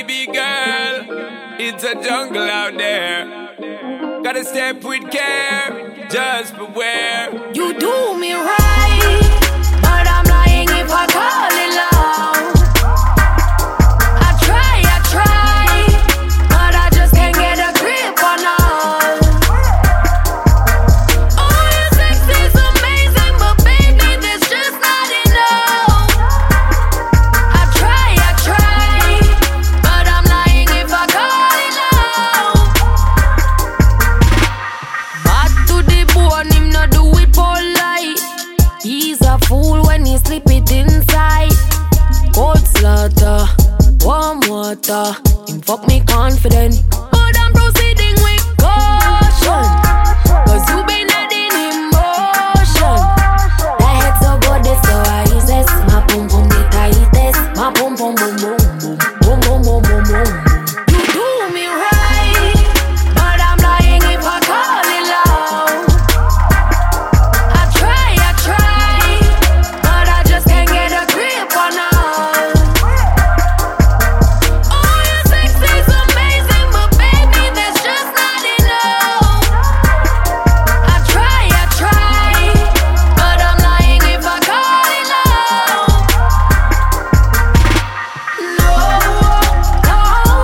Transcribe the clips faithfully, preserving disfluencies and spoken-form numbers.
baby girl, it's a jungle out there. Gotta step with care, just beware. You do me right, but I'm lying if I call it love. I try, I try, but I just can't get a grip on us. Oh, your sex is amazing, but baby, there's just not enough. I try, I try, but I'm lying if I call it love. Bad to the bone, him not do it polite. He's a fool when he slip it inside. Cold slaughter, warm water. Him fuck me confident, but I'm proceeding with caution. Cause you been adding emotion. That head so good, it's so ISIS. My pum pum the tightest. My pum pum boom boom boom boom boom boom boom boom. You do me right, but I'm lying if I call it love. I try, I try, but I just can't get a grip on us. Oh, your sex is amazing, but baby, there's just not enough. I try, I try, but I'm lying if I call it love. No, no,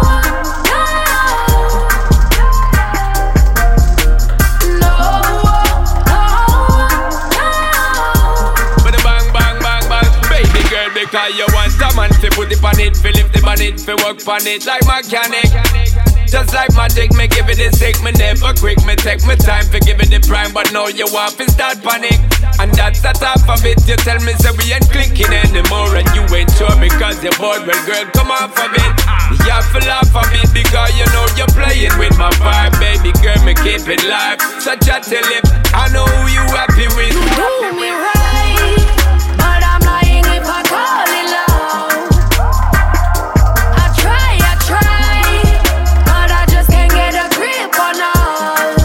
But the bang, bang, bang, bang, baby girl, because you want a man to put it on it, fi lift it on it, fi work on it like mechanic. Just like magic, me give it a sick, me never quick, me take my time for give it the prime, but now you want to start panic. And that's the top of it, you tell me so we ain't clicking anymore, and you ain't sure because you're bored. Well girl, come off of it, you have to laugh of it, because you know you're playing with my vibe. Baby girl, me keep it live, so chat till it, I know who you happy with. do me right, but I'm lying if I call it love. I try, I try, but I just can't get a grip on us.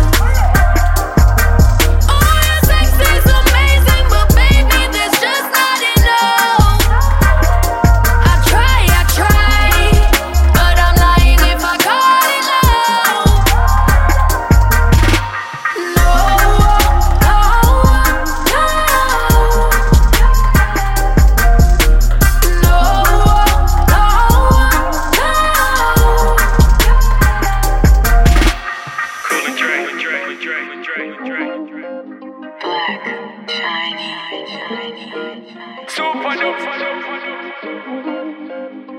Oh, your sex is amazing, but baby, there's just not enough. I try, I try, but I'm lying if I call it love. No, no, no, Super duper.